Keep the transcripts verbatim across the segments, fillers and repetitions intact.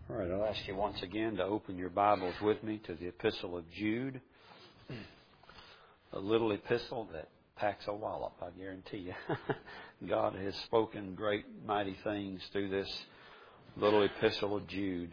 All right, I'll ask you once again to open your Bibles with me to the Epistle of Jude. A little epistle that packs a wallop, I guarantee you. God has spoken great, mighty things through this little epistle of Jude.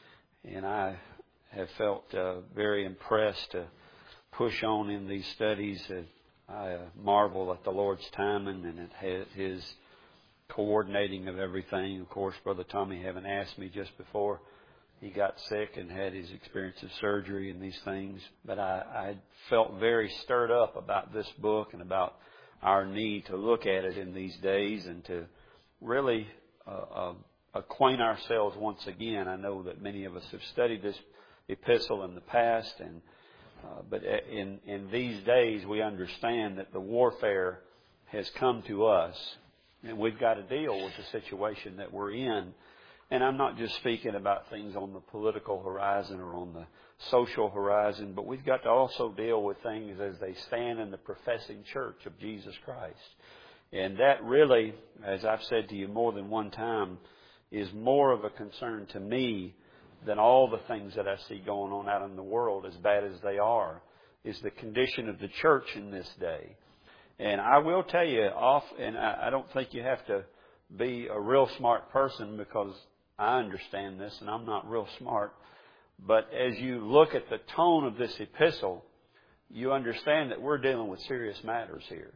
And I have felt uh, very impressed to push on in these studies. I uh, marvel at the Lord's timing and at His coordinating of everything. Of course, Brother Tommy having asked me just before he got sick and had his experience of surgery and these things. But I, I felt very stirred up about this book and about our need to look at it in these days and to really uh, uh, acquaint ourselves once again. I know that many of us have studied this epistle in the past, and uh, but in, in these days we understand that the warfare has come to us. And we've got to deal with the situation that we're in. And I'm not just speaking about things on the political horizon or on the social horizon, but we've got to also deal with things as they stand in the professing church of Jesus Christ. And that really, as I've said to you more than one time, is more of a concern to me than all the things that I see going on out in the world, as bad as they are, is the condition of the church in this day. And I will tell you off, and I don't think you have to be a real smart person because I understand this and I'm not real smart. But as you look at the tone of this epistle, you understand that we're dealing with serious matters here.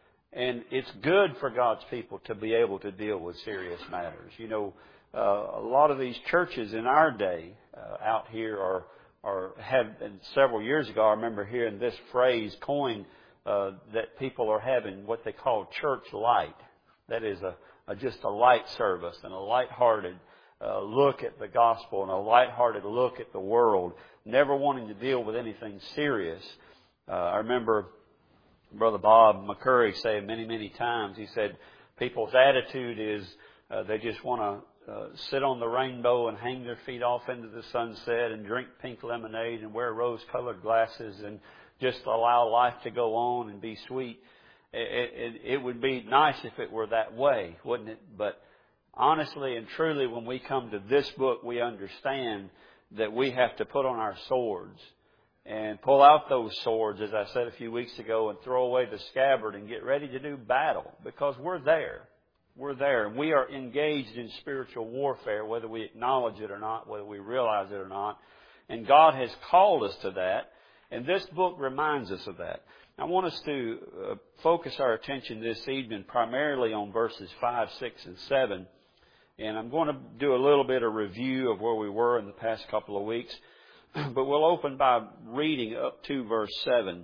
And it's good for God's people to be able to deal with serious matters. You know, uh, a lot of these churches in our day uh, out here are, are have, and several years ago I remember hearing this phrase coined, Uh, that people are having what they call church light. That is a, a just a light service and a light-hearted uh, look at the gospel and a light-hearted look at the world, never wanting to deal with anything serious. Uh, I remember Brother Bob McCurry saying many, many times, he said, people's attitude is uh, they just want to uh, sit on the rainbow and hang their feet off into the sunset and drink pink lemonade and wear rose-colored glasses and just allow life to go on and be sweet. It, it, it would be nice if it were that way, wouldn't it? But honestly and truly, when we come to this book, we understand that we have to put on our swords and pull out those swords, as I said a few weeks ago, and throw away the scabbard and get ready to do battle, because we're there. We're there, and we are engaged in spiritual warfare, whether we acknowledge it or not, whether we realize it or not. And God has called us to that. And this book reminds us of that. I want us to uh, focus our attention this evening primarily on verses five, six, and seven. And I'm going to do a little bit of review of where we were in the past couple of weeks. But we'll open by reading up to verse seven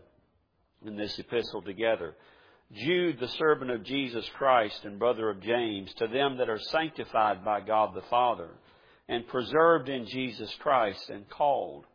in this epistle together. Jude, the servant of Jesus Christ and brother of James, to them that are sanctified by God the Father and preserved in Jesus Christ and called.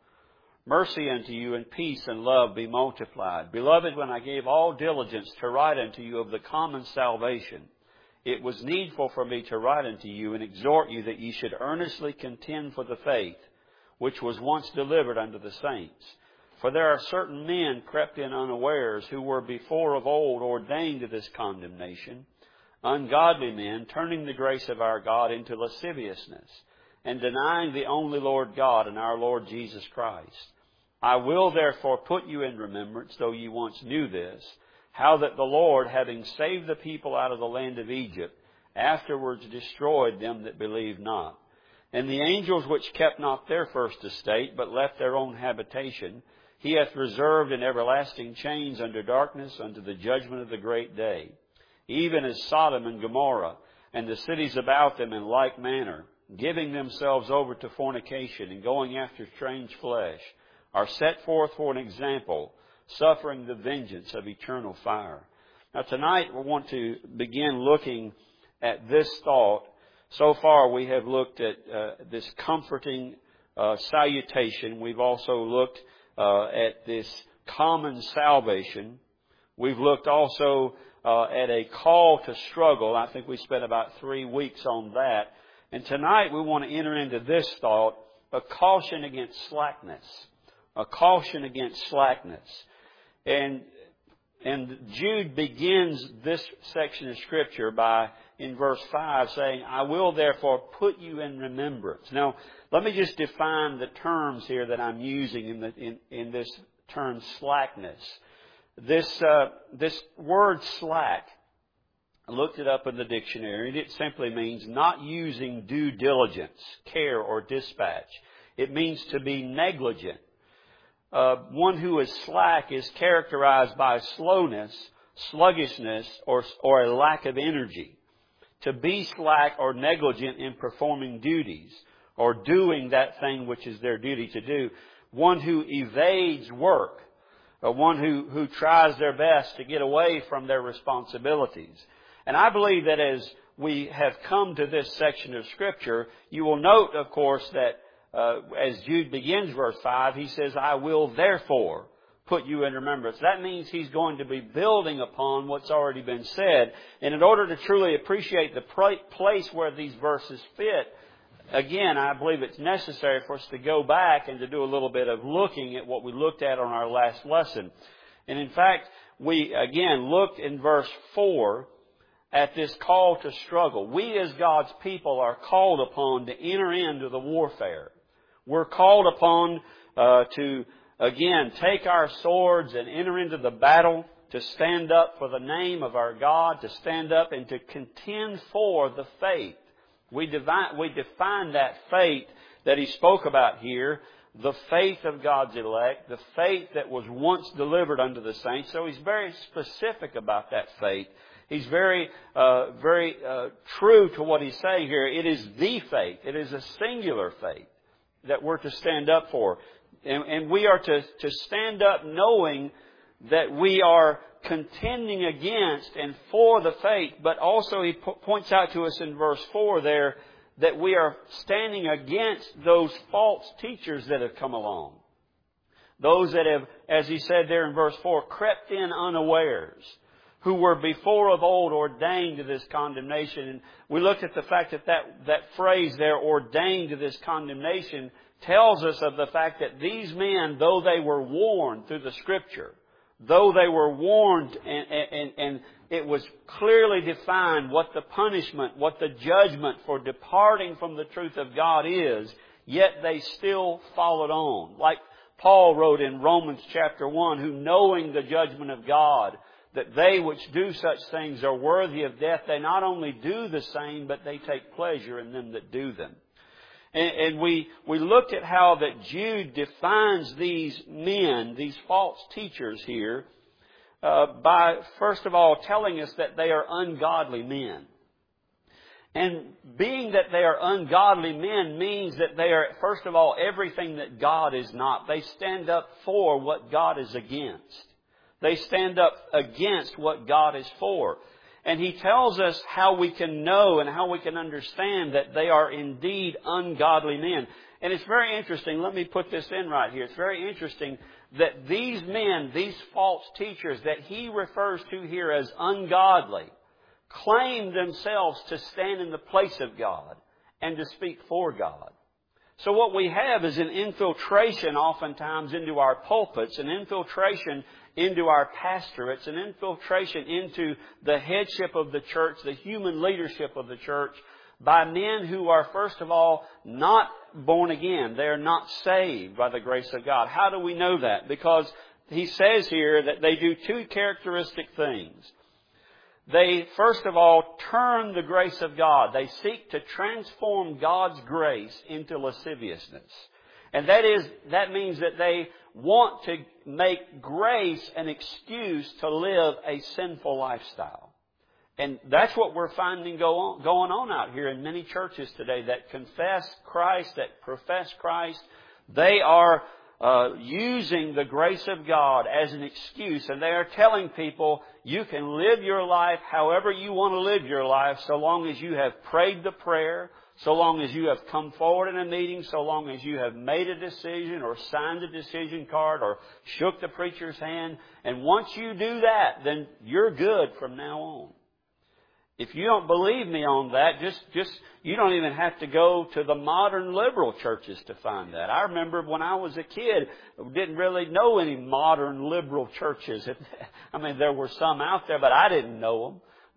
Mercy unto you and peace and love be multiplied. Beloved, when I gave all diligence to write unto you of the common salvation, it was needful for me to write unto you and exhort you that ye should earnestly contend for the faith, which was once delivered unto the saints. For there are certain men crept in unawares, who were before of old ordained to this condemnation, ungodly men, turning the grace of our God into lasciviousness, and denying the only Lord God and our Lord Jesus Christ. I will therefore put you in remembrance, though ye once knew this, how that the Lord, having saved the people out of the land of Egypt, afterwards destroyed them that believed not. And the angels which kept not their first estate, but left their own habitation, He hath reserved in everlasting chains under darkness unto the judgment of the great day. Even as Sodom and Gomorrah, and the cities about them in like manner, giving themselves over to fornication and going after strange flesh, are set forth for an example, suffering the vengeance of eternal fire. Now tonight we want to begin looking at this thought. So far we have looked at uh, this comforting uh, salutation. We've also looked uh, at this common salvation. We've looked also uh, at a call to struggle. I think we spent about three weeks on that. And tonight we want to enter into this thought, a caution against slackness. A caution against slackness. And, and Jude begins this section of Scripture by in verse five, saying, I will therefore put you in remembrance. Now, let me just define the terms here that I'm using in, the, in, in this term slackness. This, uh, this word slack, I looked it up in the dictionary, and it simply means not using due diligence, care, or dispatch. It means to be negligent. Uh, one who is slack is characterized by slowness, sluggishness, or, or a lack of energy. To be slack or negligent in performing duties or doing that thing which is their duty to do. One who evades work, or one who, who tries their best to get away from their responsibilities. And I believe that as we have come to this section of Scripture, you will note, of course, that uh, as Jude begins verse five, he says, I will therefore put you in remembrance. That means he's going to be building upon what's already been said. And in order to truly appreciate the place where these verses fit, again, I believe it's necessary for us to go back and to do a little bit of looking at what we looked at on our last lesson. And in fact, we again looked in verse four at this call to struggle. We as God's people are called upon to enter into the warfare. We're called upon uh, to again, take our swords and enter into the battle, to stand up for the name of our God, to stand up and to contend for the faith. We define, we define that faith that he spoke about here, the faith of God's elect, the faith that was once delivered unto the saints. So he's very specific about that faith. He's very, uh, very uh, true to what he's saying here. It is the faith. It is a singular faith that we're to stand up for. And, and we are to, to stand up knowing that we are contending against and for the faith. But also he po- points out to us in verse four there that we are standing against those false teachers that have come along. Those that have, as he said there in verse four, crept in unawares, who were before of old ordained to this condemnation. And we looked at the fact that that, that phrase there, ordained to this condemnation, tells us of the fact that these men, though they were warned through the Scripture, though they were warned and, and, and it was clearly defined what the punishment, what the judgment for departing from the truth of God is, yet they still followed on. Like Paul wrote in Romans chapter one, who knowing the judgment of God, that they which do such things are worthy of death, they not only do the same, but they take pleasure in them that do them. And, and we, we looked at how that Jude defines these men, these false teachers here, uh, by first of all telling us that they are ungodly men. And being that they are ungodly men means that they are, first of all, everything that God is not. They stand up for what God is against. They stand up against what God is for. And he tells us how we can know and how we can understand that they are indeed ungodly men. And it's very interesting. Let me put this in right here. It's very interesting that these men, these false teachers that he refers to here as ungodly, claim themselves to stand in the place of God and to speak for God. So what we have is an infiltration oftentimes into our pulpits, an infiltration into our pastorates, an infiltration into the headship of the church, the human leadership of the church, by men who are, first of all, not born again. They are not saved by the grace of God. How do we know that? Because he says here that they do two characteristic things. They, first of all, turn the grace of God. They seek to transform God's grace into lasciviousness. And that is, that means that they want to make grace an excuse to live a sinful lifestyle. And that's what we're finding go on, going on out here in many churches today that confess Christ, that profess Christ. They are uh, using the grace of God as an excuse, and they are telling people you can live your life however you want to live your life, so long as you have prayed the prayer, so long as you have come forward in a meeting, so long as you have made a decision or signed a decision card or shook the preacher's hand. And once you do that, then you're good from now on. If you don't believe me on that, just, just, you don't even have to go to the modern liberal churches to find that. I remember when I was a kid, didn't really know any modern liberal churches. I mean, there were some out there, but I didn't know them.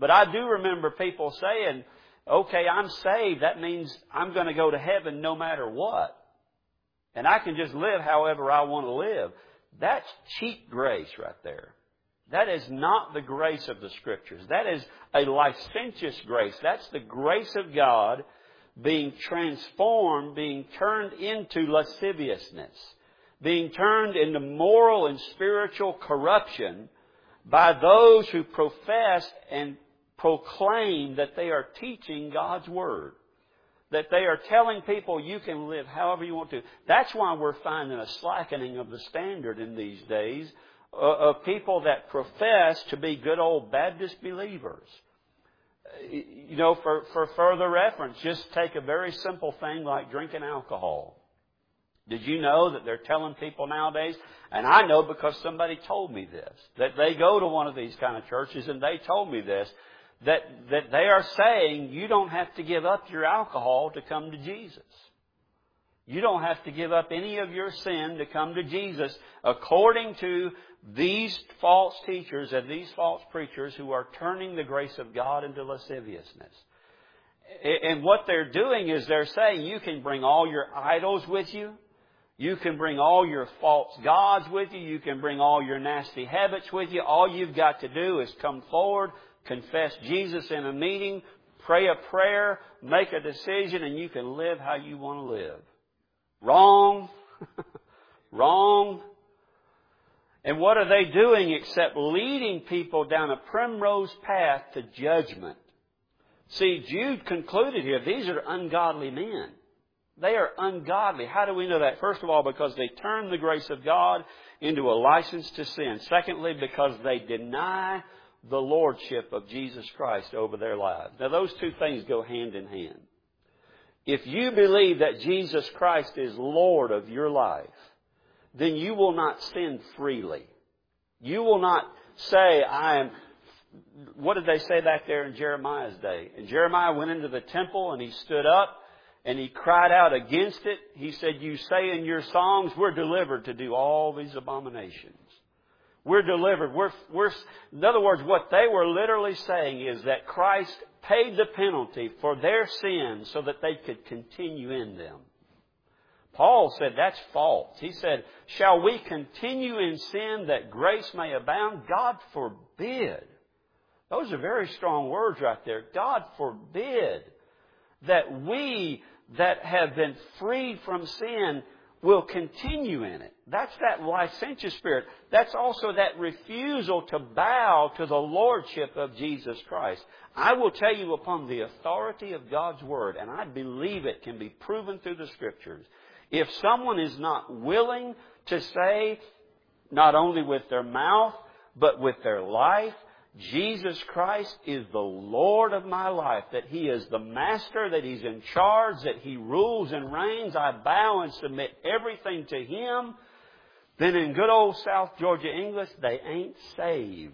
But I do remember people saying, okay, I'm saved. That means I'm going to go to heaven no matter what. And I can just live however I want to live. That's cheap grace right there. That is not the grace of the Scriptures. That is a licentious grace. That's the grace of God being transformed, being turned into lasciviousness, being turned into moral and spiritual corruption by those who profess and proclaim that they are teaching God's Word. That they are telling people you can live however you want to. That's why we're finding a slackening of the standard in these days of people that profess to be good old Baptist believers. You know, for, for further reference, just take a very simple thing like drinking alcohol. Did you know that they're telling people nowadays, and I know because somebody told me this, that they go to one of these kind of churches and they told me this, that, that they are saying you don't have to give up your alcohol to come to Jesus. You don't have to give up any of your sin to come to Jesus according to these false teachers and these false preachers who are turning the grace of God into lasciviousness. And what they're doing is they're saying you can bring all your idols with you. You can bring all your false gods with you. You can bring all your nasty habits with you. All you've got to do is come forward, confess Jesus in a meeting, pray a prayer, make a decision, and you can live how you want to live. Wrong. Wrong. And what are they doing except leading people down a primrose path to judgment? See, Jude concluded here, these are ungodly men. They are ungodly. How do we know that? First of all, because they turn the grace of God into a license to sin. Secondly, because they deny the lordship of Jesus Christ over their lives. Now, those two things go hand in hand. If you believe that Jesus Christ is Lord of your life, then you will not sin freely. You will not say, I am... What did they say back there in Jeremiah's day? And Jeremiah went into the temple and he stood up and he cried out against it. He said, you say in your songs, we're delivered to do all these abominations. We're delivered. We're, we're, in other words, what they were literally saying is that Christ paid the penalty for their sins so that they could continue in them. Paul said that's false. He said, shall we continue in sin that grace may abound? God forbid. Those are very strong words right there. God forbid that we that have been freed from sin will continue in it. That's that licentious spirit. That's also that refusal to bow to the lordship of Jesus Christ. I will tell you upon the authority of God's Word, and I believe it can be proven through the Scriptures. If someone is not willing to say, not only with their mouth, but with their life, Jesus Christ is the Lord of my life, that He is the Master, that He's in charge, that He rules and reigns, I bow and submit everything to Him, then in good old South Georgia English, they ain't saved.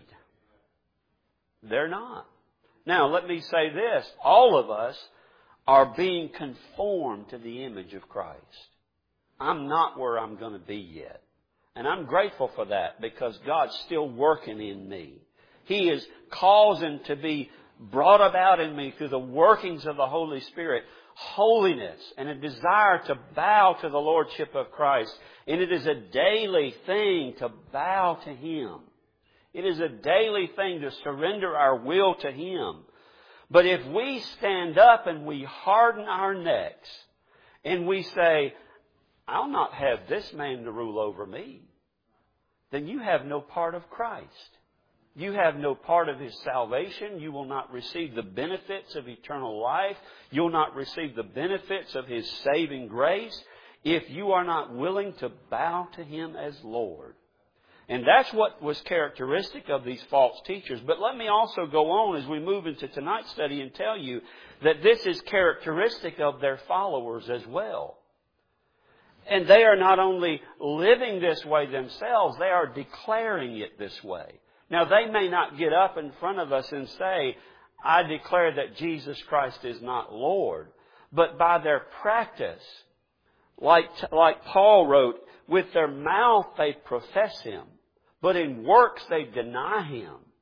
They're not. Now, let me say this. All of us are being conformed to the image of Christ. I'm not where I'm going to be yet. And I'm grateful for that because God's still working in me. He is causing to be brought about in me through the workings of the Holy Spirit, holiness and a desire to bow to the Lordship of Christ. And it is a daily thing to bow to Him. It is a daily thing to surrender our will to Him. But if we stand up and we harden our necks and we say, I'll not have this man to rule over me, then you have no part of Christ. You have no part of His salvation. You will not receive the benefits of eternal life. You'll not receive the benefits of His saving grace if you are not willing to bow to Him as Lord. And that's what was characteristic of these false teachers. But let me also go on as we move into tonight's study and tell you that this is characteristic of their followers as well. And they are not only living this way themselves, they are declaring it this way. Now, they may not get up in front of us and say, I declare that Jesus Christ is not Lord. But by their practice, like, like Paul wrote, with their mouth they profess Him, but in works they deny Him.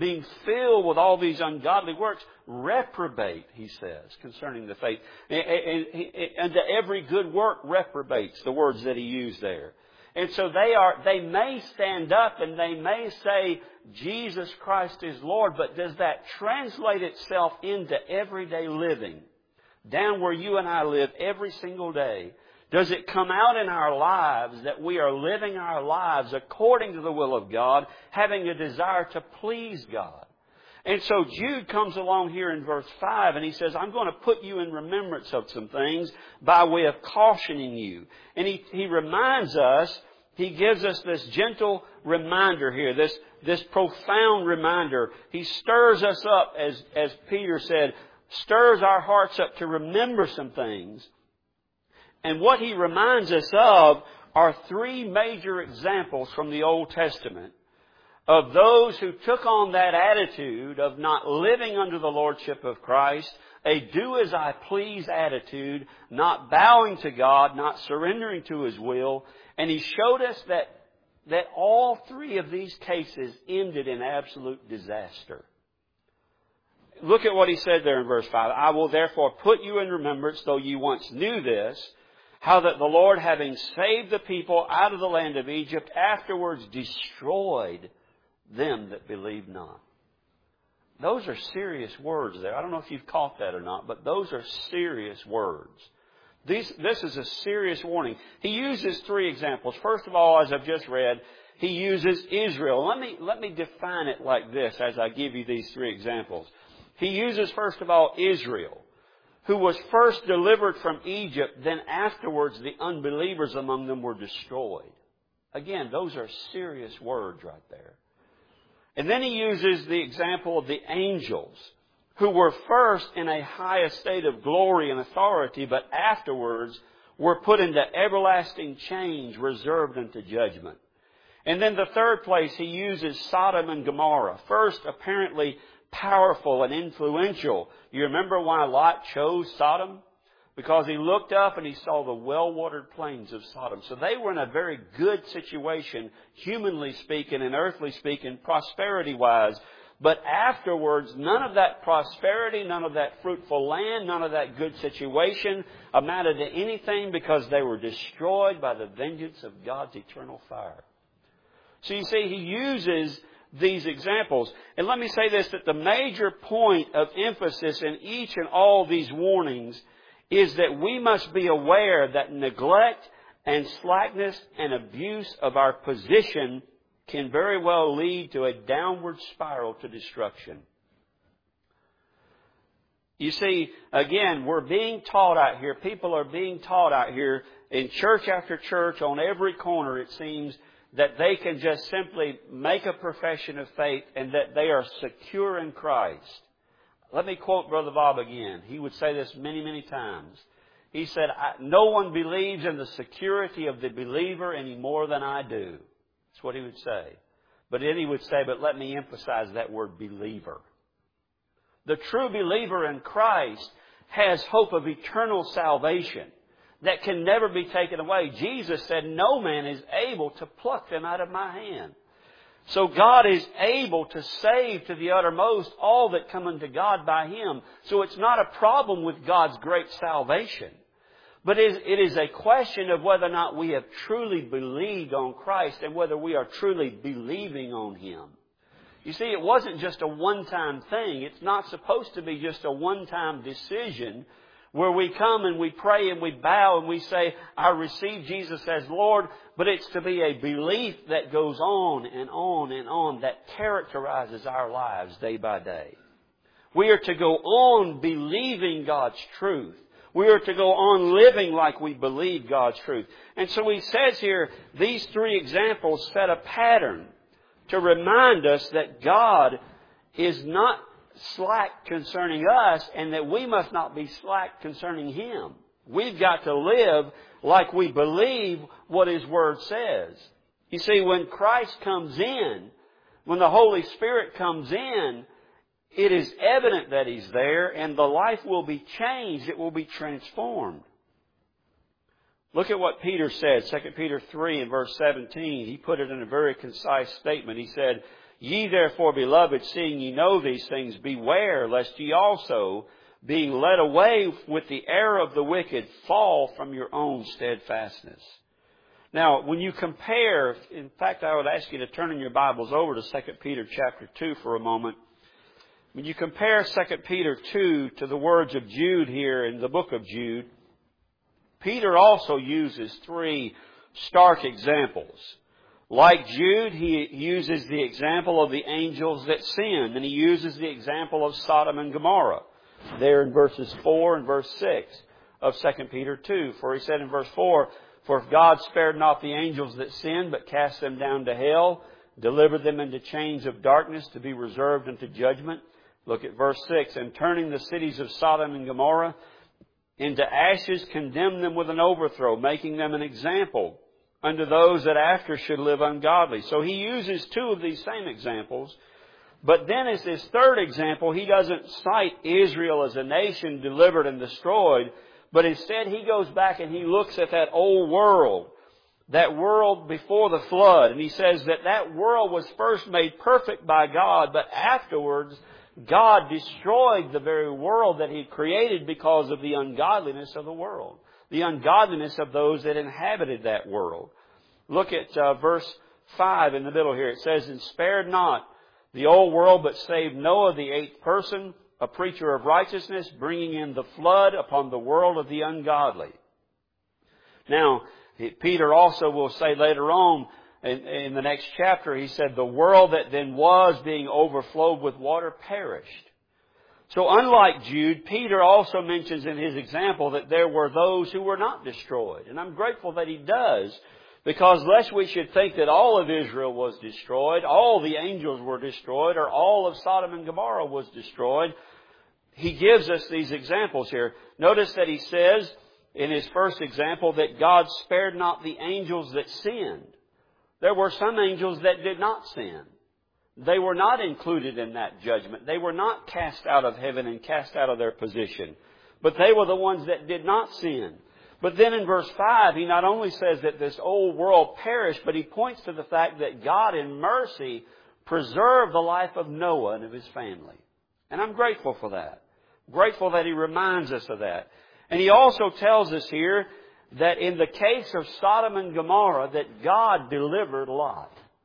being filled with all these ungodly works, reprobate, he says, concerning the faith. And, and, and to every good work reprobates, the words that he used there. And so they are, they may stand up and they may say, Jesus Christ is Lord, but does that translate itself into everyday living? Down where you and I live every single day. Does it come out in our lives that we are living our lives according to the will of God, having a desire to please God? And so Jude comes along here in verse five and he says, I'm going to put you in remembrance of some things by way of cautioning you. And he, he reminds us, he gives us this gentle reminder here, this, this profound reminder. He stirs us up, as, as Peter said, stirs our hearts up to remember some things. And what he reminds us of are three major examples from the Old Testament of those who took on that attitude of not living under the lordship of Christ, a do-as-I-please attitude, not bowing to God, not surrendering to His will. And he showed us that, that all three of these cases ended in absolute disaster. Look at what he said there in verse five. I will therefore put you in remembrance, though you once knew this, how that the Lord, having saved the people out of the land of Egypt, afterwards destroyed them that believed not. Those are serious words there. I don't know if you've caught that or not, but those are serious words. These, this is a serious warning. He uses three examples. First of all, as I've just read, he uses Israel. Let me, let me define it like this as I give you these three examples. He uses, first of all, Israel, who was first delivered from Egypt, then afterwards the unbelievers among them were destroyed. Again, those are serious words right there. And then he uses the example of the angels, who were first in a high estate of glory and authority, but afterwards were put into everlasting chains reserved unto judgment. And then the third place, he uses Sodom and Gomorrah. First, apparently powerful and influential. You remember why Lot chose Sodom? Because he looked up and he saw the well-watered plains of Sodom. So they were in a very good situation, humanly speaking and earthly speaking, prosperity-wise. But afterwards, none of that prosperity, none of that fruitful land, none of that good situation amounted to anything because they were destroyed by the vengeance of God's eternal fire. So you see, he uses these examples. And let me say this, that the major point of emphasis in each and all these warnings is that we must be aware that neglect and slackness and abuse of our position can very well lead to a downward spiral to destruction. You see, again, we're being taught out here, people are being taught out here in church after church, on every corner it seems, that they can just simply make a profession of faith and that they are secure in Christ. Let me quote Brother Bob again. He would say this many, many times. He said, no one believes in the security of the believer any more than I do. That's what he would say. But then he would say, but let me emphasize that word believer. The true believer in Christ has hope of eternal salvation that can never be taken away. Jesus said, no man is able to pluck them out of my hand. So God is able to save to the uttermost all that come unto God by Him. So it's not a problem with God's great salvation. But it is a question of whether or not we have truly believed on Christ and whether we are truly believing on Him. You see, it wasn't just a one-time thing. It's not supposed to be just a one-time decision where we come and we pray and we bow and we say, I receive Jesus as Lord. But it's to be a belief that goes on and on and on, that characterizes our lives day by day. We are to go on believing God's truth. We are to go on living like we believe God's truth. And so he says here, these three examples set a pattern to remind us that God is not slack concerning us and that we must not be slack concerning Him. We've got to live like we believe what His Word says. You see, when Christ comes in, when the Holy Spirit comes in, it is evident that He's there and the life will be changed. It will be transformed. Look at what Peter said, Second Peter three and verse seventeen. He put it in a very concise statement. He said, Ye therefore, beloved, seeing ye know these things, beware lest ye also, being led away with the error of the wicked, fall from your own steadfastness. Now, when you compare, in fact, I would ask you to turn in your Bibles over to Second Peter chapter two for a moment. When you compare Second Peter two to the words of Jude here in the book of Jude, Peter also uses three stark examples. Like Jude, he uses the example of the angels that sinned, and he uses the example of Sodom and Gomorrah there in verses four and verse six of Second Peter two. For he said in verse four, For if God spared not the angels that sinned, but cast them down to hell, delivered them into chains of darkness to be reserved unto judgment. Look at verse six. And turning the cities of Sodom and Gomorrah into ashes, condemned them with an overthrow, making them an example unto those that after should live ungodly. So he uses two of these same examples. But then as his third example, he doesn't cite Israel as a nation delivered and destroyed, but instead he goes back and he looks at that old world, that world before the flood. And he says that that world was first made perfect by God, but afterwards God destroyed the very world that He created because of the ungodliness of the world, the ungodliness of those that inhabited that world. Look at uh, verse five in the middle here. It says, And spared not the old world, but saved Noah, the eighth person, a preacher of righteousness, bringing in the flood upon the world of the ungodly. Now, Peter also will say later on, in, in the next chapter, he said, the world that then was being overflowed with water perished. So unlike Jude, Peter also mentions in his example that there were those who were not destroyed. And I'm grateful that he does, because lest we should think that all of Israel was destroyed, all the angels were destroyed, or all of Sodom and Gomorrah was destroyed, he gives us these examples here. Notice that he says in his first example that God spared not the angels that sinned. There were some angels that did not sin. They were not included in that judgment. They were not cast out of heaven and cast out of their position. But they were the ones that did not sin. But then in verse five, he not only says that this old world perished, but he points to the fact that God in mercy preserved the life of Noah and of his family. And I'm grateful for that. Grateful that he reminds us of that. And he also tells us here that in the case of Sodom and Gomorrah, that God delivered Lot.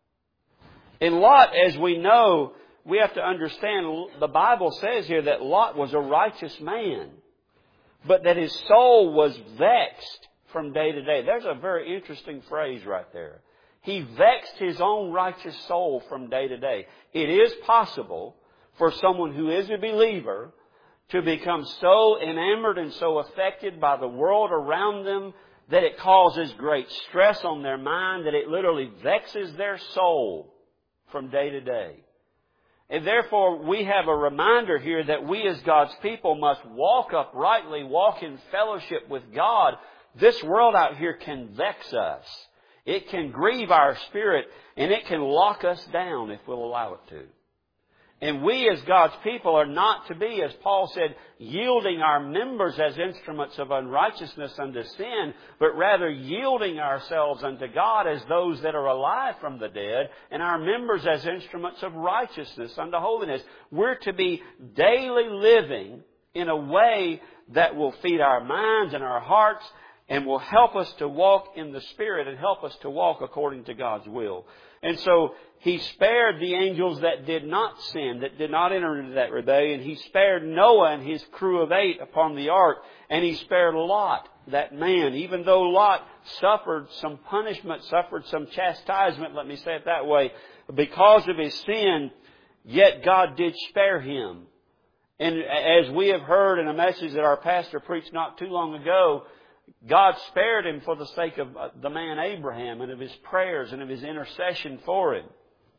In Lot, as we know, we have to understand, the Bible says here that Lot was a righteous man, but that his soul was vexed from day to day. There's a very interesting phrase right there. He vexed his own righteous soul from day to day. It is possible for someone who is a believer to become so enamored and so affected by the world around them that it causes great stress on their mind, that it literally vexes their soul from day to day. And therefore, we have a reminder here that we as God's people must walk uprightly, walk in fellowship with God. This world out here can vex us. It can grieve our spirit, and it can lock us down if we'll allow it to. And we as God's people are not to be, as Paul said, yielding our members as instruments of unrighteousness unto sin, but rather yielding ourselves unto God as those that are alive from the dead, and our members as instruments of righteousness unto holiness. We're to be daily living in a way that will feed our minds and our hearts and will help us to walk in the Spirit and help us to walk according to God's will. And so He spared the angels that did not sin, that did not enter into that rebellion. He spared Noah and his crew of eight upon the ark. And He spared Lot, that man. Even though Lot suffered some punishment, suffered some chastisement, let me say it that way, because of his sin, yet God did spare him. And as we have heard in a message that our pastor preached not too long ago, God spared him for the sake of the man Abraham and of his prayers and of his intercession for him.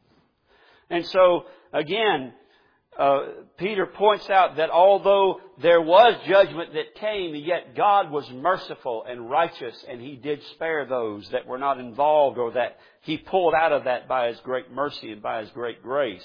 And so, again, uh, Peter points out that although there was judgment that came, yet God was merciful and righteous, and He did spare those that were not involved, or that He pulled out of that by His great mercy and by His great grace.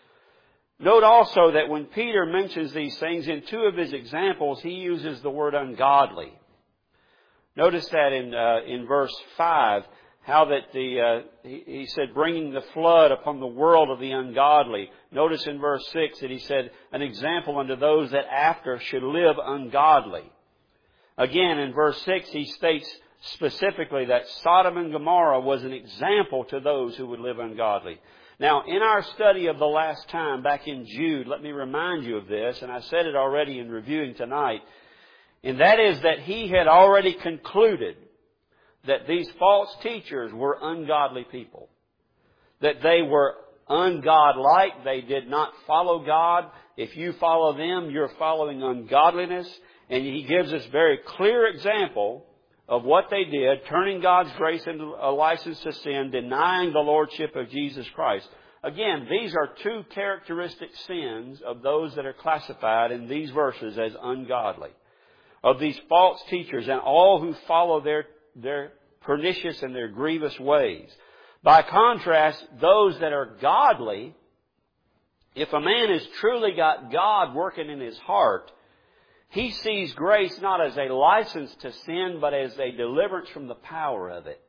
Note also that when Peter mentions these things, in two of his examples, he uses the word ungodly. Notice that in uh, in verse five, how that the, uh, he, he said, bringing the flood upon the world of the ungodly. Notice in verse six that he said, an example unto those that after should live ungodly. Again, in verse six, he states specifically that Sodom and Gomorrah was an example to those who would live ungodly. Now, in our study of the last time, back in Jude, let me remind you of this, and I said it already in reviewing tonight, and that is that he had already concluded that these false teachers were ungodly people. That they were ungodlike. They did not follow God. If you follow them, you're following ungodliness. And he gives us very clear example of what they did, turning God's grace into a license to sin, denying the lordship of Jesus Christ. Again, these are two characteristic sins of those that are classified in these verses as ungodly. Of these false teachers and all who follow their, their pernicious and their grievous ways. By contrast, those that are godly, if a man has truly got God working in his heart, he sees grace not as a license to sin, but as a deliverance from the power of it.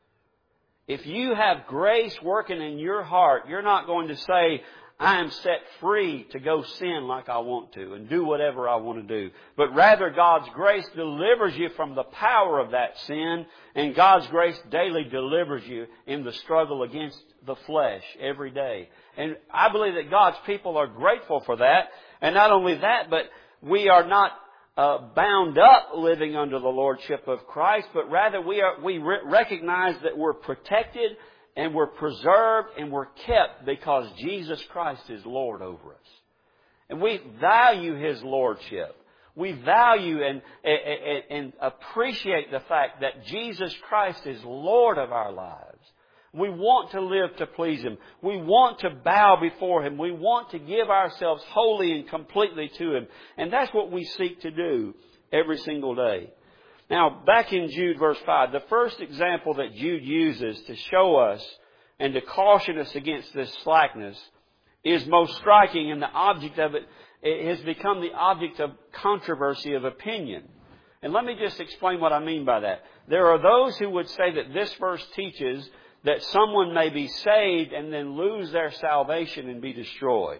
If you have grace working in your heart, you're not going to say, I am set free to go sin like I want to and do whatever I want to do. But rather, God's grace delivers you from the power of that sin, and God's grace daily delivers you in the struggle against the flesh every day. And I believe that God's people are grateful for that. And not only that, but we are not uh, bound up living under the lordship of Christ, but rather we are we re- recognize that we're protected and we're preserved and we're kept because Jesus Christ is Lord over us. And we value His lordship. We value and, and, and appreciate the fact that Jesus Christ is Lord of our lives. We want to live to please Him. We want to bow before Him. We want to give ourselves wholly and completely to Him. And that's what we seek to do every single day. Now, back in Jude verse five, the first example that Jude uses to show us and to caution us against this slackness is most striking, and the object of it, it has become the object of controversy of opinion. And let me just explain what I mean by that. There are those who would say that this verse teaches that someone may be saved and then lose their salvation and be destroyed.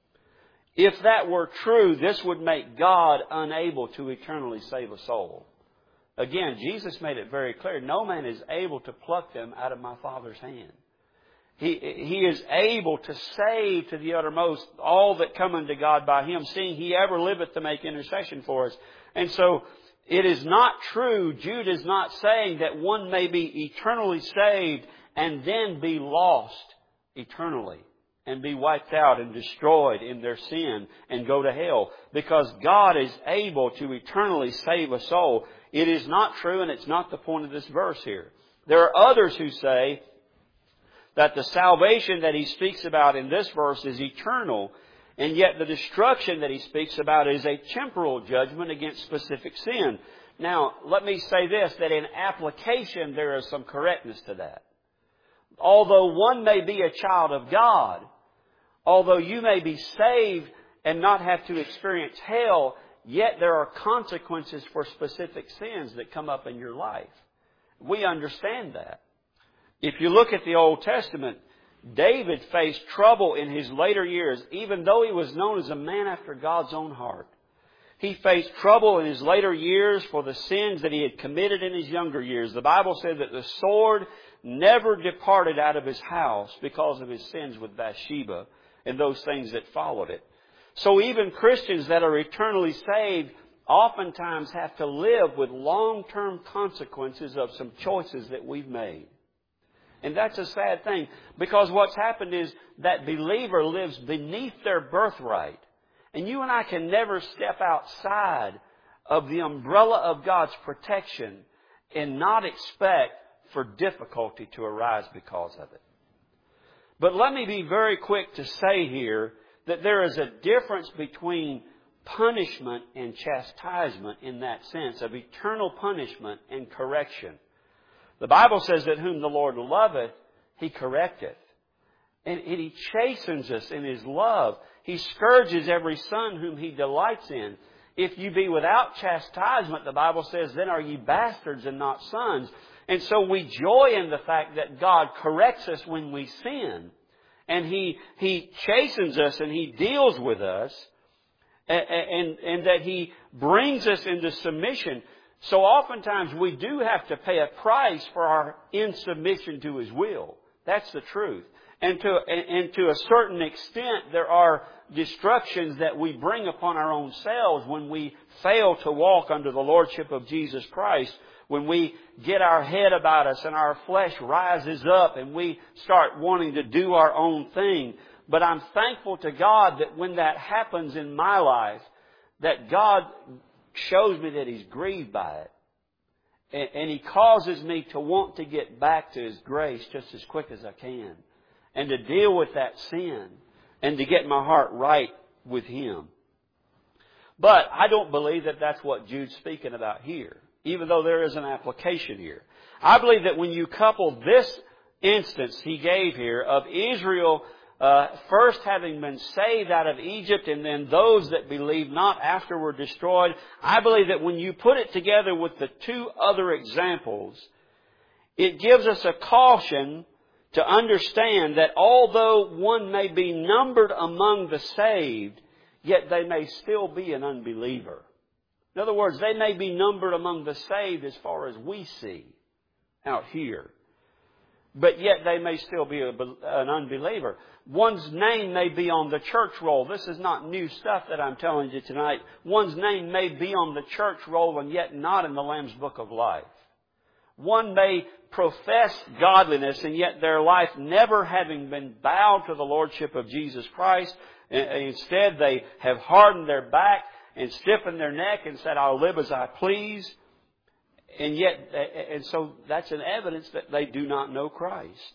If that were true, this would make God unable to eternally save a soul. Again, Jesus made it very clear, no man is able to pluck them out of my Father's hand. He, he is able to save to the uttermost all that come unto God by Him, seeing He ever liveth to make intercession for us. And so, it is not true, Jude is not saying that one may be eternally saved and then be lost eternally and be wiped out and destroyed in their sin and go to hell. Because God is able to eternally save a soul. It is not true, and it's not the point of this verse here. There are others who say that the salvation that he speaks about in this verse is eternal, and yet the destruction that he speaks about is a temporal judgment against specific sin. Now, let me say this, that in application there is some correctness to that. Although one may be a child of God, although you may be saved and not have to experience hell, yet there are consequences for specific sins that come up in your life. We understand that. If you look at the Old Testament, David faced trouble in his later years, even though he was known as a man after God's own heart. He faced trouble in his later years for the sins that he had committed in his younger years. The Bible said that the sword never departed out of his house because of his sins with Bathsheba and those things that followed it. So even Christians that are eternally saved oftentimes have to live with long-term consequences of some choices that we've made. And that's a sad thing, because what's happened is that believer lives beneath their birthright. And you and I can never step outside of the umbrella of God's protection and not expect for difficulty to arise because of it. But let me be very quick to say here that there is a difference between punishment and chastisement in that sense, of eternal punishment and correction. The Bible says that whom the Lord loveth, He correcteth. And He chastens us in His love. He scourges every son whom He delights in. If you be without chastisement, the Bible says, then are ye bastards and not sons. And so we joy in the fact that God corrects us when we sin. And He, He chastens us and He deals with us. And, and, and that He brings us into submission. So oftentimes we do have to pay a price for our insubmission to His will. That's the truth. And to, and to a certain extent, there are destructions that we bring upon our own selves when we fail to walk under the Lordship of Jesus Christ. When we get our head about us and our flesh rises up and we start wanting to do our own thing. But I'm thankful to God that when that happens in my life, that God shows me that He's grieved by it. And, and He causes me to want to get back to His grace just as quick as I can. And to deal with that sin. And to get my heart right with Him. But I don't believe that that's what Jude's speaking about here. Even though there is an application here. I believe that when you couple this instance he gave here of Israel uh, first having been saved out of Egypt and then those that believed not after were destroyed, I believe that when you put it together with the two other examples, it gives us a caution to understand that although one may be numbered among the saved, yet they may still be an unbeliever. In other words, they may be numbered among the saved as far as we see out here. But yet they may still be a, an unbeliever. One's name may be on the church roll. This is not new stuff that I'm telling you tonight. One's name may be on the church roll and yet not in the Lamb's Book of Life. One may profess godliness and yet their life never having been bowed to the Lordship of Jesus Christ. Instead, they have hardened their back and stiffened their neck and said, I'll live as I please. And yet, and so that's an evidence that they do not know Christ.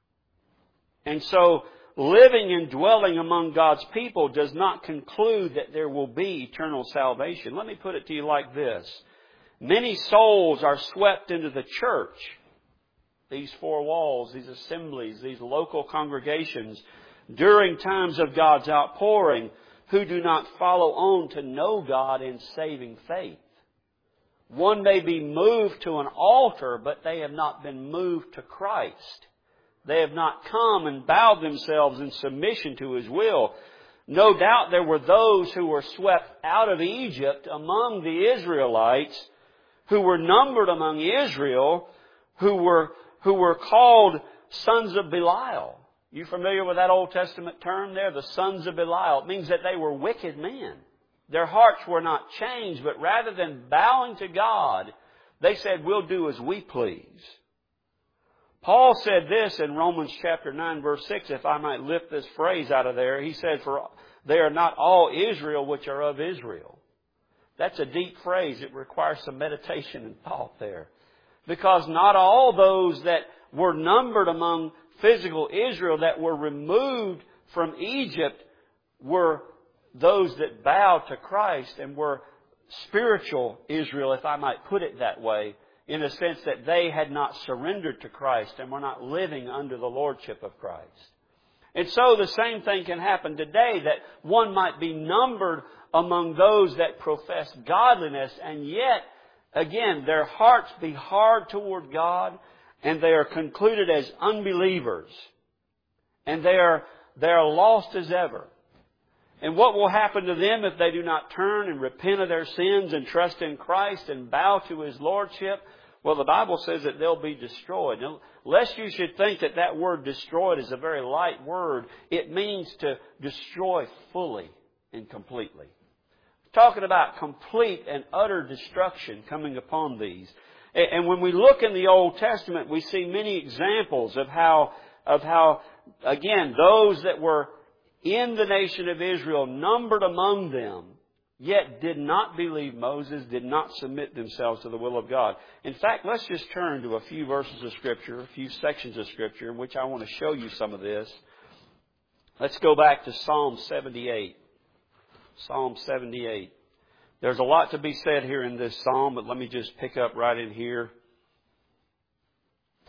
And so, living and dwelling among God's people does not conclude that there will be eternal salvation. Let me put it to you like this. Many souls are swept into the church. These four walls, these assemblies, these local congregations, during times of God's outpouring, who do not follow on to know God in saving faith. One may be moved to an altar, but they have not been moved to Christ. They have not come and bowed themselves in submission to His will. No doubt there were those who were swept out of Egypt among the Israelites, who were numbered among Israel, who were, who were called sons of Belial. You familiar with that Old Testament term there? The sons of Belial. It means that they were wicked men. Their hearts were not changed, but rather than bowing to God, they said, we'll do as we please. Paul said this in Romans chapter nine verse six, if I might lift this phrase out of there. He said, for they are not all Israel which are of Israel. That's a deep phrase. It requires some meditation and thought there. Because not all those that were numbered among physical Israel that were removed from Egypt were those that bowed to Christ and were spiritual Israel, if I might put it that way, in a sense that they had not surrendered to Christ and were not living under the lordship of Christ. And so the same thing can happen today, that one might be numbered among those that profess godliness and yet, again, their hearts be hard toward God and they are concluded as unbelievers. And they are, they are lost as ever. And what will happen to them if they do not turn and repent of their sins and trust in Christ and bow to His lordship? Well, the Bible says that they'll be destroyed. Now, lest you should think that that word destroyed is a very light word, it means to destroy fully and completely. Talking about complete and utter destruction coming upon these. And when we look in the Old Testament, we see many examples of how, of how, again, those that were in the nation of Israel, numbered among them, yet did not believe Moses, did not submit themselves to the will of God. In fact, let's just turn to a few verses of Scripture, a few sections of Scripture, in which I want to show you some of this. Let's go back to Psalm seventy-eight. Psalm seventy-eight. There's a lot to be said here in this psalm, but let me just pick up right in here.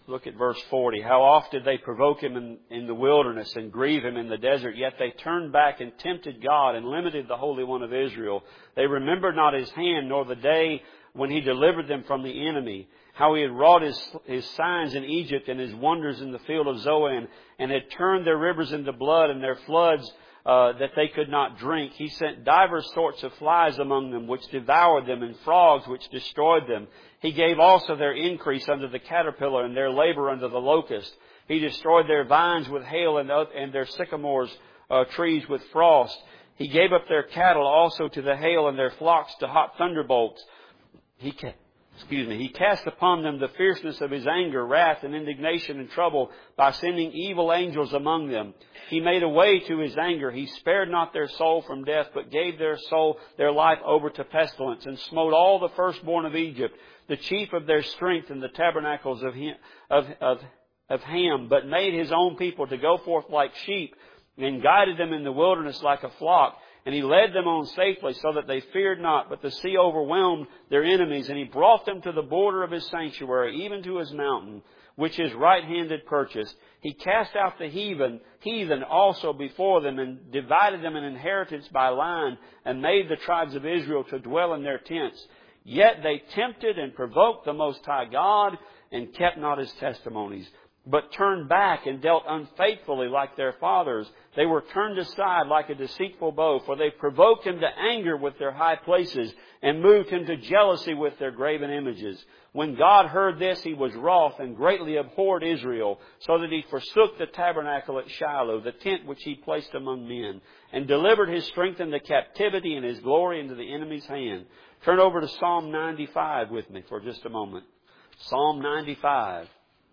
Look at verse forty. How oft did they provoke him in, in the wilderness and grieve him in the desert? Yet they turned back and tempted God and limited the Holy One of Israel. They remembered not his hand, nor the day when he delivered them from the enemy. How he had wrought his, his signs in Egypt and his wonders in the field of Zoan, and had turned their rivers into blood and their floods uh, that they could not drink. He sent divers sorts of flies among them, which devoured them, and frogs which destroyed them. He gave also their increase unto the caterpillar, and their labor unto the locust. He destroyed their vines with hail, and, and their sycamores uh, trees with frost. He gave up their cattle also to the hail, and their flocks to hot thunderbolts. He ca- excuse me. He cast upon them the fierceness of his anger, wrath, and indignation and trouble by sending evil angels among them. He made a way to his anger. He spared not their soul from death, but gave their soul, their life over to pestilence, and smote all the firstborn of Egypt, the chief of their strength in the tabernacles of, him, of, of, of Ham, but made his own people to go forth like sheep, and guided them in the wilderness like a flock. And he led them on safely, so that they feared not, but the sea overwhelmed their enemies. And he brought them to the border of his sanctuary, even to his mountain, which his right hand had purchased. He cast out the heathen, heathen also before them, and divided them an inheritance by line, and made the tribes of Israel to dwell in their tents. Yet they tempted and provoked the Most High God, and kept not his testimonies, but turned back and dealt unfaithfully like their fathers. They were turned aside like a deceitful bow, for they provoked him to anger with their high places, and moved him to jealousy with their graven images. When God heard this, he was wroth, and greatly abhorred Israel, so that he forsook the tabernacle at Shiloh, the tent which he placed among men, and delivered his strength into captivity, and his glory into the enemy's hand. Turn over to Psalm ninety-five with me for just a moment. Psalm ninety-five.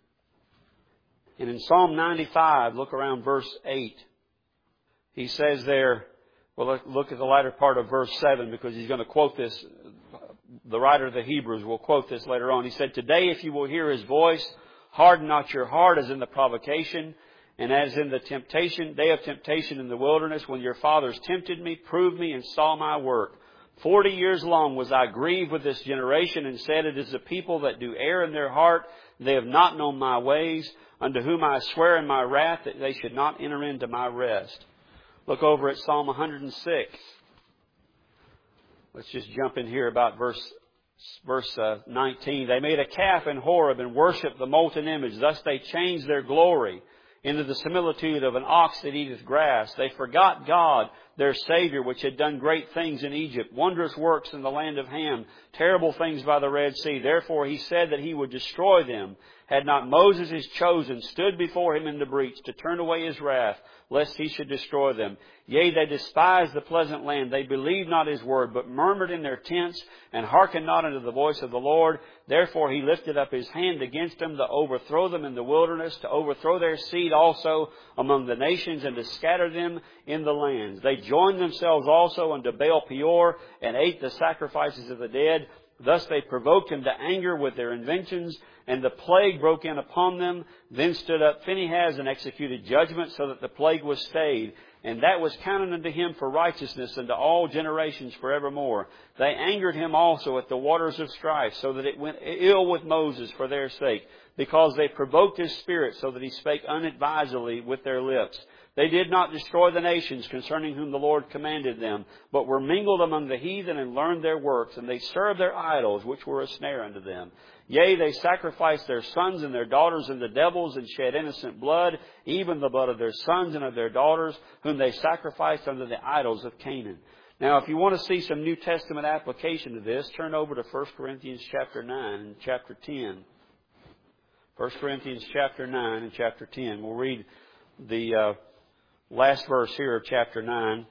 And in Psalm ninety-five, look around verse eight. He says there, well, look at the latter part of verse seven, because he's going to quote this. The writer of the Hebrews will quote this later on. He said, Today if you will hear his voice, harden not your heart as in the provocation, and as in the temptation, day of temptation in the wilderness, when your fathers tempted me, proved me, and saw my work. Forty years long was I grieved with this generation, and said, It is a people that do err in their heart. They have not known my ways, unto whom I swear in my wrath that they should not enter into my rest. Look over at Psalm one hundred six. Let's just jump in here about verse verse uh, nineteen. They made a calf in Horeb and worshipped the molten image. Thus they changed their glory into the similitude of an ox that eateth grass. They forgot God, their Savior, which had done great things in Egypt, wondrous works in the land of Ham, terrible things by the Red Sea. Therefore he said that he would destroy them, had not Moses his chosen stood before him in the breach to turn away his wrath, lest he should destroy them. Yea, they despised the pleasant land. They believed not his word, but murmured in their tents, and hearkened not unto the voice of the Lord. Therefore he lifted up his hand against them to overthrow them in the wilderness, to overthrow their seed also among the nations, and to scatter them in the lands. They joined themselves also unto Baal Peor, and ate the sacrifices of the dead. Thus they provoked him to anger with their inventions, and the plague broke in upon them. Then stood up Phinehas and executed judgment, so that the plague was stayed. And that was counted unto him for righteousness unto all generations forevermore. They angered him also at the waters of strife, so that it went ill with Moses for their sake, because they provoked his spirit, so that he spake unadvisedly with their lips. They did not destroy the nations concerning whom the Lord commanded them, but were mingled among the heathen and learned their works, and they served their idols, which were a snare unto them. Yea, they sacrificed their sons and their daughters unto devils, and shed innocent blood, even the blood of their sons and of their daughters, whom they sacrificed unto the idols of Canaan. Now, if you want to see some New Testament application to this, turn over to First Corinthians chapter nine and chapter ten. First Corinthians chapter nine and chapter ten. We'll read the uh, last verse here of chapter nine,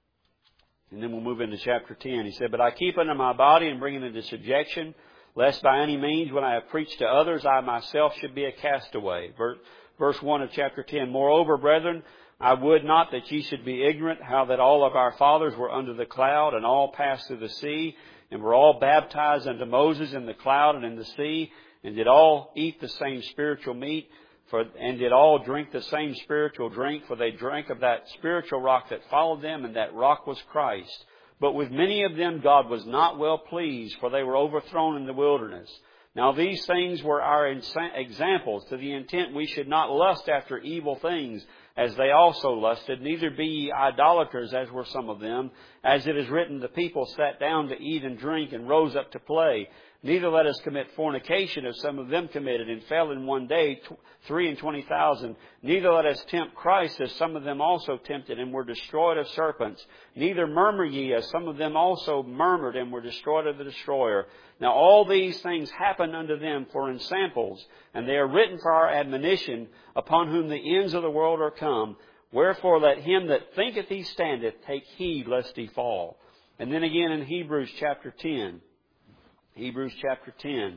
and then we'll move into chapter ten. He said, But I keep unto my body and bring it into subjection, lest by any means when I have preached to others, I myself should be a castaway. Verse, verse one of chapter ten. Moreover, brethren, I would not that ye should be ignorant how that all of our fathers were under the cloud, and all passed through the sea, and were all baptized unto Moses in the cloud and in the sea, and did all eat the same spiritual meat, for, and did all drink the same spiritual drink, for they drank of that spiritual rock that followed them, and that rock was Christ. But with many of them God was not well pleased, for they were overthrown in the wilderness. Now these things were our examples, to the intent we should not lust after evil things, as they also lusted, neither be ye idolaters, as were some of them. As it is written, the people sat down to eat and drink, and rose up to play. Neither let us commit fornication, as some of them committed, and fell in one day three and twenty thousand. Neither let us tempt Christ, as some of them also tempted, and were destroyed of serpents. Neither murmur ye, as some of them also murmured, and were destroyed of the destroyer. Now all these things happen unto them for ensamples, and they are written for our admonition, upon whom the ends of the world are come. Wherefore let him that thinketh he standeth take heed lest he fall. And then again in Hebrews chapter ten. Hebrews chapter ten.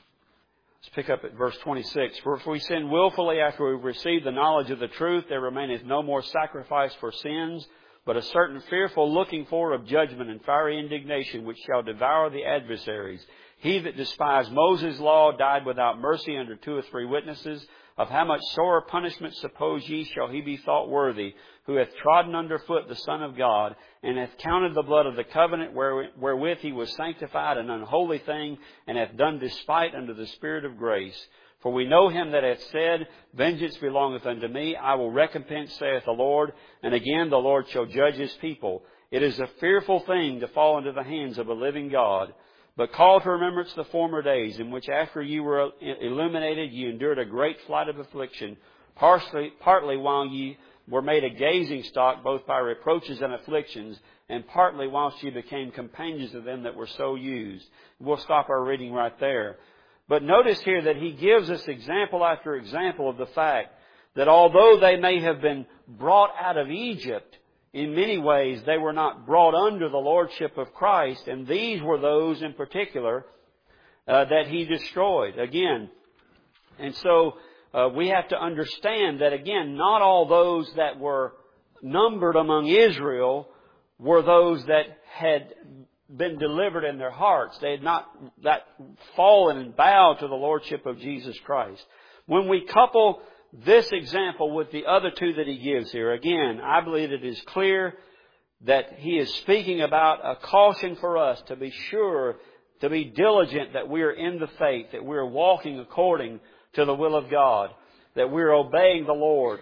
Let's pick up at verse twenty-six. For if we sin willfully after we've received the knowledge of the truth, there remaineth no more sacrifice for sins, but a certain fearful looking for of judgment and fiery indignation, which shall devour the adversaries. He that despised Moses' law died without mercy under two or three witnesses. Of how much sorer punishment suppose ye shall he be thought worthy, who hath trodden under foot the Son of God, and hath counted the blood of the covenant wherewith he was sanctified an unholy thing, and hath done despite unto the Spirit of grace. For we know him that hath said, Vengeance belongeth unto me, I will recompense, saith the Lord. And again the Lord shall judge his people. It is a fearful thing to fall into the hands of a living God. But call to remembrance the former days, in which after ye were illuminated, ye endured a great flight of affliction, partly, partly while ye were made a gazing stock, both by reproaches and afflictions, and partly whilst ye became companions of them that were so used. We'll stop our reading right there. But notice here that he gives us example after example of the fact that although they may have been brought out of Egypt, in many ways they were not brought under the lordship of Christ, and these were those in particular uh, that he destroyed. Again, and so uh, we have to understand that, again, not all those that were numbered among Israel were those that had been delivered in their hearts. They had not that fallen and bowed to the lordship of Jesus Christ. When we couple this example with the other two that he gives here, again, I believe it is clear that he is speaking about a caution for us to be sure, to be diligent that we are in the faith, that we are walking according to the will of God, that we are obeying the Lord.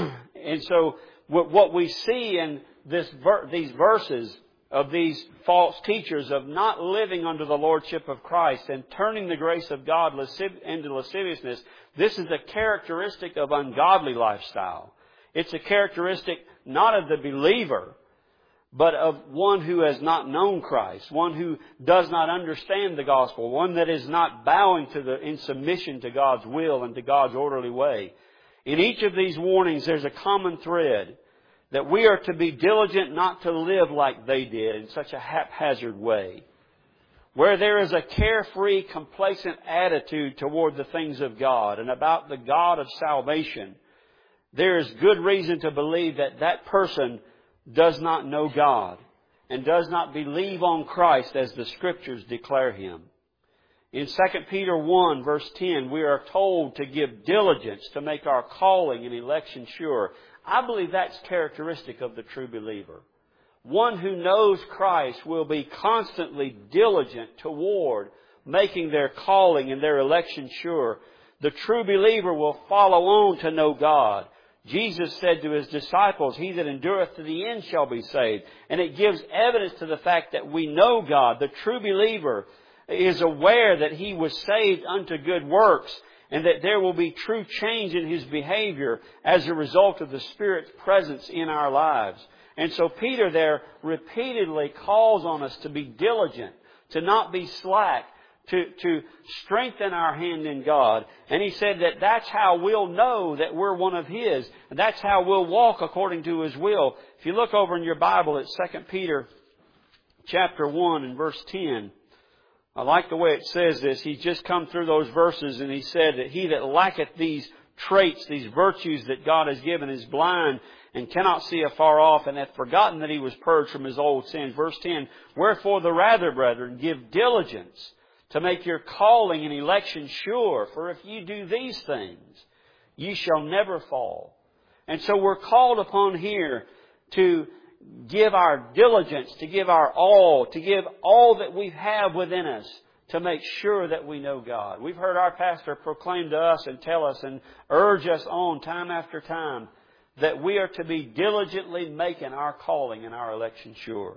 And so what we see in this these verses of these false teachers of not living under the lordship of Christ and turning the grace of God into lasciviousness, this is a characteristic of ungodly lifestyle. It's a characteristic not of the believer, but of one who has not known Christ, one who does not understand the gospel, one that is not bowing to the in submission to God's will and to God's orderly way. In each of these warnings, there's a common thread, that we are to be diligent not to live like they did in such a haphazard way. Where there is a carefree, complacent attitude toward the things of God and about the God of salvation, there is good reason to believe that that person does not know God and does not believe on Christ as the Scriptures declare Him. In Second Peter one, verse ten, we are told to give diligence to make our calling and election sure. I believe that's characteristic of the true believer. One who knows Christ will be constantly diligent toward making their calling and their election sure. The true believer will follow on to know God. Jesus said to His disciples, He that endureth to the end shall be saved. And it gives evidence to the fact that we know God. The true believer is aware that he was saved unto good works, and that there will be true change in his behavior as a result of the Spirit's presence in our lives. And so Peter there repeatedly calls on us to be diligent, to not be slack, to, to strengthen our hand in God. And he said that that's how we'll know that we're one of His. And that's how we'll walk according to His will. If you look over in your Bible at Second Peter chapter one and verse ten, I like the way it says this. He's just come through those verses and he said that he that lacketh these traits, these virtues that God has given, is blind and cannot see afar off, and hath forgotten that he was purged from his old sins. Verse ten, Wherefore the rather, brethren, give diligence to make your calling and election sure. For if you do these things, ye shall never fall. And so we're called upon here to give our diligence, to give our all, to give all that we have within us to make sure that we know God. We've heard our pastor proclaim to us and tell us and urge us on time after time that we are to be diligently making our calling and our election sure.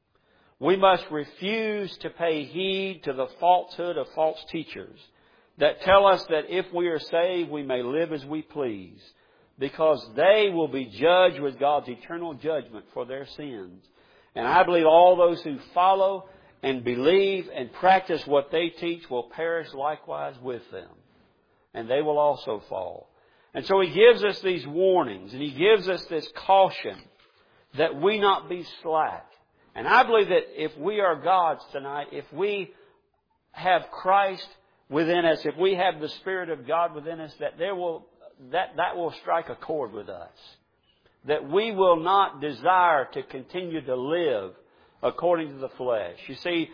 We must refuse to pay heed to the falsehood of false teachers that tell us that if we are saved, we may live as we please, because they will be judged with God's eternal judgment for their sins. And I believe all those who follow and believe and practice what they teach will perish likewise with them. And they will also fall. And so He gives us these warnings and He gives us this caution that we not be slack. And I believe that if we are God's tonight, if we have Christ within us, if we have the Spirit of God within us, that there will that, that will strike a chord with us. That we will not desire to continue to live according to the flesh. You see,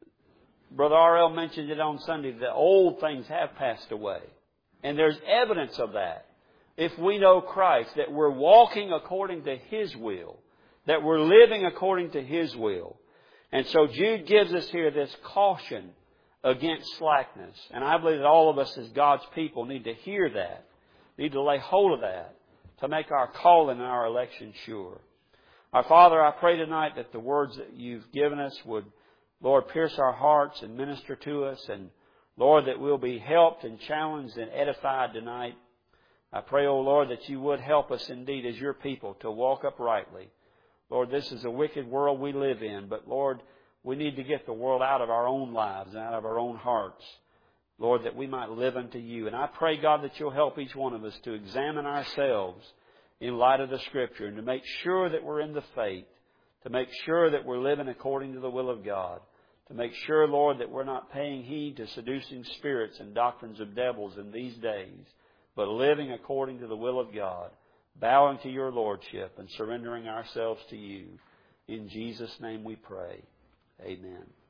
Brother R L mentioned it on Sunday, the old things have passed away. And there's evidence of that. If we know Christ, that we're walking according to His will, that we're living according to His will. And so Jude gives us here this caution against slackness. And I believe that all of us as God's people need to hear that, need to lay hold of that, to make our calling and our election sure. Our Father, I pray tonight that the words that You've given us would, Lord, pierce our hearts and minister to us. And, Lord, that we'll be helped and challenged and edified tonight. I pray, O Lord, that You would help us indeed as Your people to walk uprightly. Lord, this is a wicked world we live in, but, Lord, we need to get the world out of our own lives and out of our own hearts, Lord, that we might live unto You. And I pray, God, that You'll help each one of us to examine ourselves in light of the Scripture and to make sure that we're in the faith, to make sure that we're living according to the will of God, to make sure, Lord, that we're not paying heed to seducing spirits and doctrines of devils in these days, but living according to the will of God, bowing to Your Lordship and surrendering ourselves to You. In Jesus' name we pray. Amen.